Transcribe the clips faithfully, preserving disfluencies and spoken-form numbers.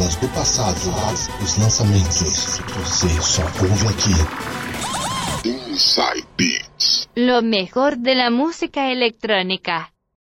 músicas do passado, os lançamentos, você só ouve aqui. Inside Beats. Lo mejor de la música electrónica.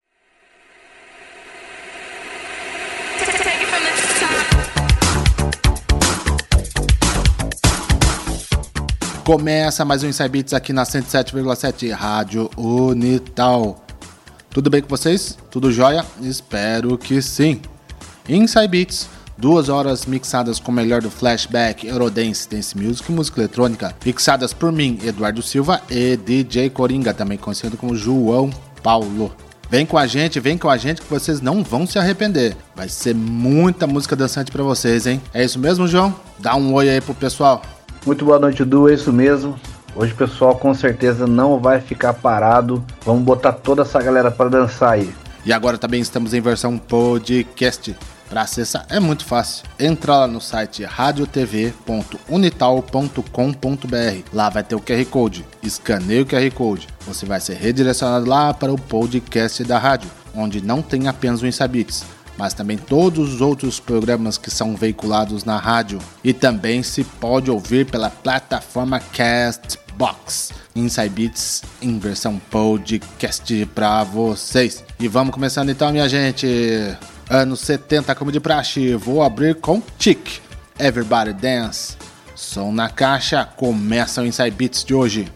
Começa mais um Inside Beats aqui na cento e sete vírgula sete Rádio Unital. Tudo bem com vocês? Tudo jóia? Espero que sim. Inside Beats, duas horas mixadas com o melhor do flashback, Eurodance, Dance Music e música eletrônica, mixadas por mim, Eduardo Silva, e D J Coringa, também conhecido como João Paulo. Vem com a gente, vem com a gente que vocês não vão se arrepender. Vai ser muita música dançante pra vocês, hein? É isso mesmo, João? Dá um oi aí pro pessoal. Muito boa noite, Du, é isso mesmo. Hoje o pessoal com certeza não vai ficar parado. Vamos botar toda essa galera para dançar aí. E agora também estamos em versão podcast. Para acessar é muito fácil. Entra lá no site radio t v ponto unital ponto com ponto b r. Lá vai ter o Q R Code. Escaneie o Q R Code. Você vai ser redirecionado lá para o podcast da rádio, onde não tem apenas o Inside Beats, mas também todos os outros programas que são veiculados na rádio. E também se pode ouvir pela plataforma Castbox. Inside Beats em versão podcast para vocês. E vamos começando então, minha gente. Anos setenta como de praxe. Vou abrir com Chic, Everybody Dance. Som na caixa. Começa o Inside Beats de hoje.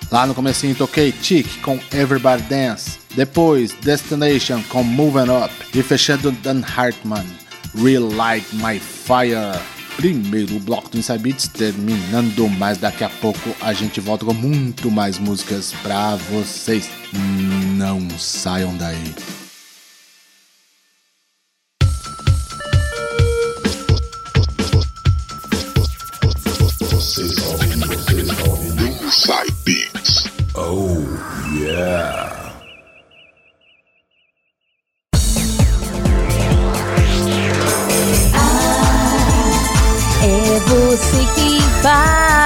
Lá no comecinho toquei Chic com Everybody Dance. Depois Destination com Moving Up. E fechando Dan Hartman, Relight My Fire. Primeiro bloco do Inside Beats terminando, mas daqui a pouco a gente volta com muito mais músicas pra vocês. Não saiam daí. Vocês estão ouvindo, vocês estão ouvindo Inside Beats. Oh, yeah. É você que vai.